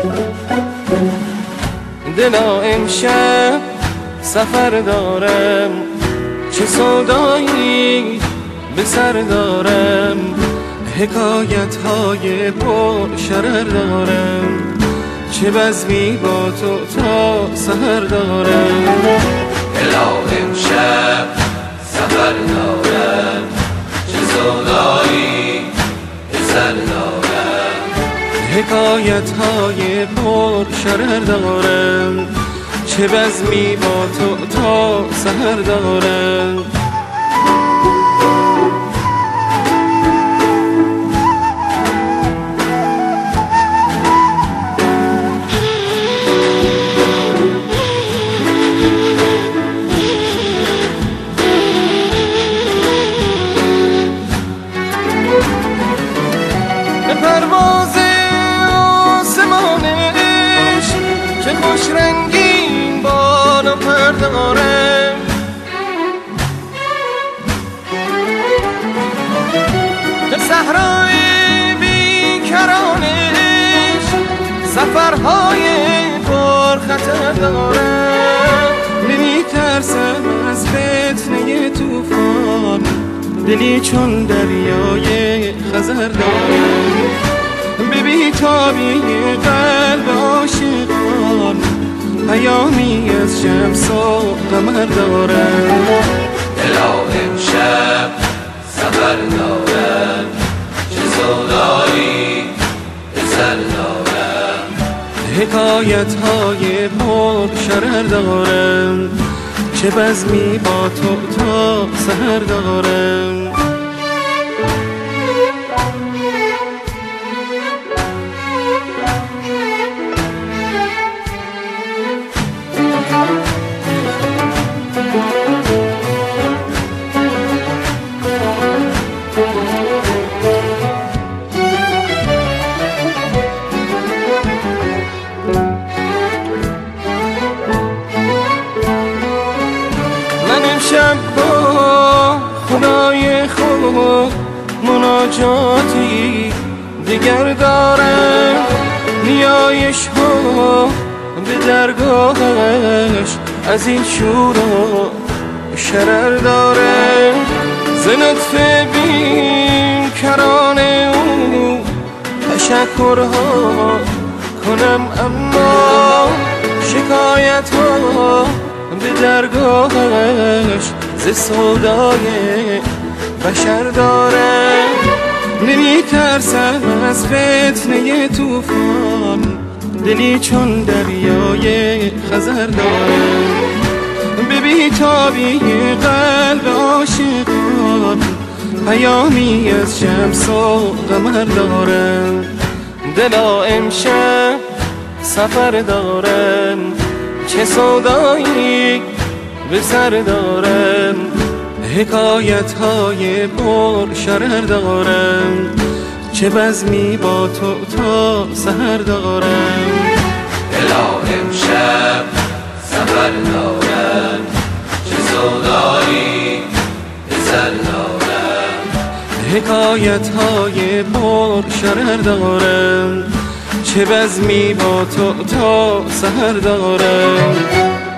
دلا امشب سفر دارم، چه سودایی به سر دارم، حکایت های پر شرر دارم، چه بزمی با تو تا سحر دارم. دلا امشب سفر دارم، چه سودایی به سر دارم، حکایت های پر شرر دارم، چه بزمی با تو تا سحر دارم. به پرواز آسمانش چه خوش رنگین بالا پر دارم، به صحرای بیکرانش سفرهای پر خطر دارم. نمیترسم از فتنه طوفان، دلی چون دریای خزر دارم، به بیتابی قلب عاشقان پیامی از شمس و قمر دارم. دلا امشب سفر دارم، چه سودایی به سر دارم، حکایت های پر شرر دارم، چه بزمی با تو تا سحر دارم. امشب با خدای خود مناجاتی دیگر دارم، نیایش ها به درگاهش از این شور و شرر دارم، ز لطف بین کران او تشکرها کنم، اما شکایت ها به درگاهش ز سودای بشر دارم. نمیترسم از فتنه طوفان، دلی چون دریای خزر دارم، به بیتابی قلب عاشقان پیامی از شمس و قمر دارم. دلا امشب سفر دارم، چه سودایی به سر دارم، حکایت های پر شرر دارم، چه بزمی با تو تا سحر دارم. دلا امشب سفر دارم، چه سودایی به سر دارم، حکایت های پر شرر دارم، چه بزمی با تو تا سحر دارم.